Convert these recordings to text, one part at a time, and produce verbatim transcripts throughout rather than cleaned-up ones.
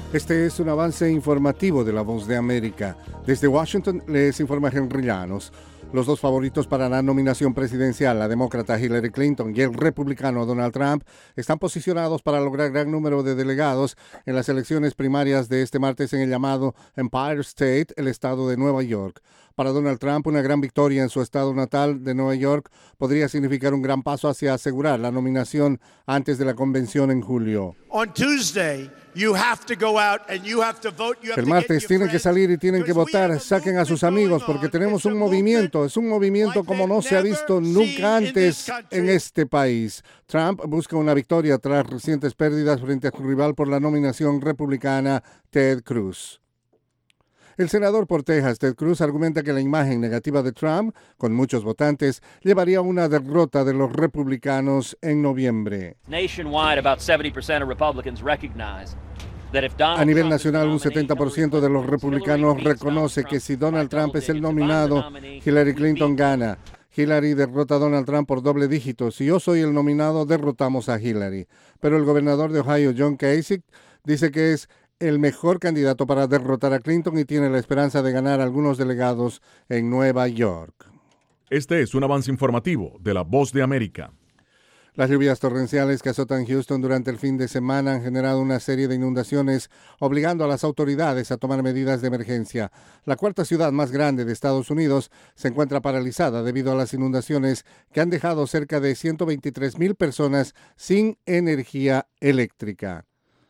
Este es un avance informativo de La Voz de América. Desde Washington les informa Henry Llanos. Los dos favoritos para la nominación presidencial, la demócrata Hillary Clinton y el republicano Donald Trump, están posicionados para lograr gran número de delegados en las elecciones primarias de este martes en el llamado Empire State, el estado de Nueva York. Para Donald Trump, una gran victoria en su estado natal de Nueva York podría significar un gran paso hacia asegurar la nominación antes de la convención en julio. On Tuesday, you have to go out and you have to vote. You have El to martes get your tienen que friends, salir y tienen que because we have votar. a Saquen a sus movement amigos going porque on. tenemos It's a un movimiento. movement Es un movimiento like como no they've se ha never visto seen nunca in this antes country. en este país. Trump busca una victoria tras recientes pérdidas frente a su rival por la nominación republicana, Ted Cruz. El senador por Texas, Ted Cruz, argumenta que la imagen negativa de Trump, con muchos votantes, llevaría a una derrota de los republicanos en noviembre. Nationwide, about seventy percent of Republicans recognize that if Donald A nivel Trump is the nacional, un nominee, setenta por ciento de los republicanos reconoce que si Donald Trump es el nominado, Hillary Clinton gana. Hillary derrota a Donald Trump por doble dígito. Si yo soy el nominado, derrotamos a Hillary. Pero el gobernador de Ohio, John Kasich, dice que es el mejor candidato para derrotar a Clinton y tiene la esperanza de ganar algunos delegados en Nueva York. Este es un avance informativo de La Voz de América. Las lluvias torrenciales que azotan Houston durante el fin de semana han generado una serie de inundaciones, obligando a las autoridades a tomar medidas de emergencia. La cuarta ciudad más grande de Estados Unidos se encuentra paralizada debido a las inundaciones que han dejado cerca de ciento veintitrés mil personas sin energía eléctrica.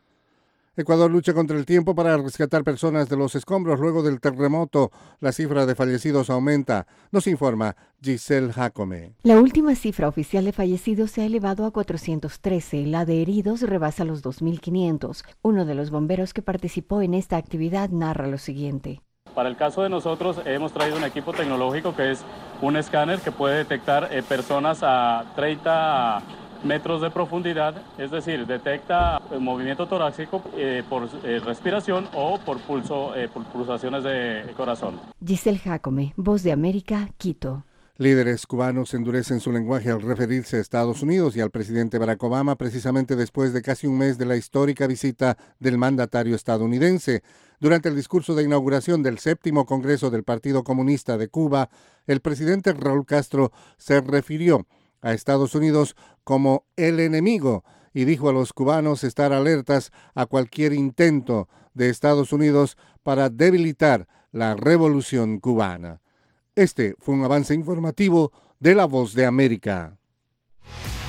Ecuador lucha contra el tiempo para rescatar personas de los escombros luego del terremoto. La cifra de fallecidos aumenta. Nos informa Giselle Jacome. La última cifra oficial de fallecidos se ha elevado a cuatrocientos trece. La de heridos rebasa los dos mil quinientos. Uno de los bomberos que participó en esta actividad narra lo siguiente. Para el caso de nosotros hemos traído un equipo tecnológico que es un escáner que puede detectar eh, personas a treinta metros de profundidad, es decir, detecta el movimiento torácico eh, por eh, respiración o por pulso, eh, por pulsaciones de corazón. Giselle Jacome, Voz de América, Quito. Líderes cubanos endurecen su lenguaje al referirse a Estados Unidos y al presidente Barack Obama precisamente después de casi un mes de la histórica visita del mandatario estadounidense. Durante el discurso de inauguración del séptimo Congreso del Partido Comunista de Cuba, el presidente Raúl Castro se refirió a Estados Unidos como el enemigo y dijo a los cubanos estar alertas a cualquier intento de Estados Unidos para debilitar la revolución cubana. Este fue un avance informativo de La Voz de América.